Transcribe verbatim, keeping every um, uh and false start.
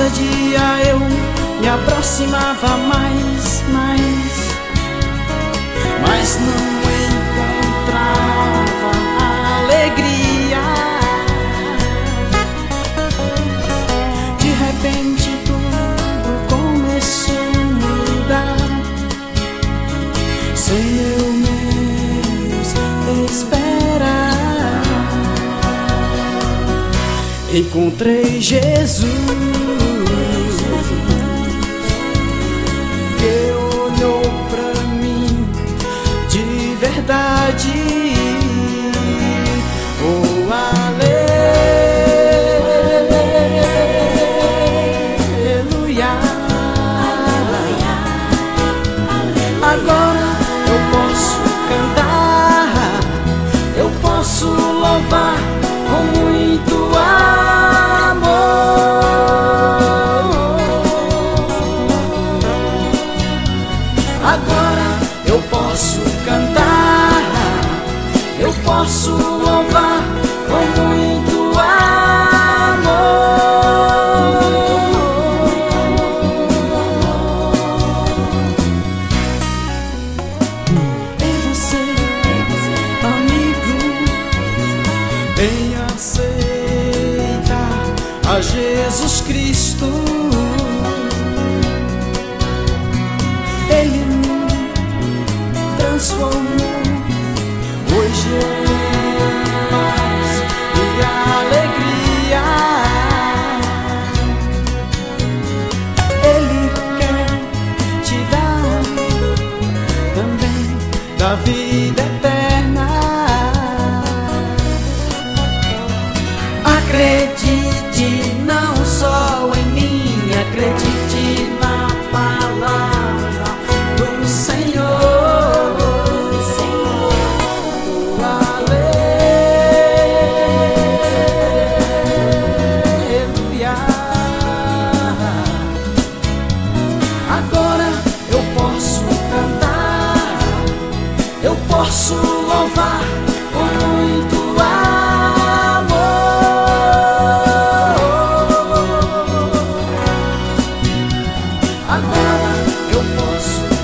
cada dia eu me aproximava mais, mais, mas não encontrava alegria. De repente tudo começou a mudar, sem eu mesmo esperar. Encontrei Jesus, que olhou pra mim de verdade. Oh, aleluia. Agora eu posso cantar, eu posso louvar com muito amor. Agora eu posso cantar, eu posso louvar com muito amor. E você, amigo, venha aceitar a Jesus Cristo. Ele me transformou. Hoje é paz e alegria. Ele quer te dar também da vida eterna. Acredite não só em mim, acredite na palavra do Senhor. Posso louvar com muito amor. Agora eu posso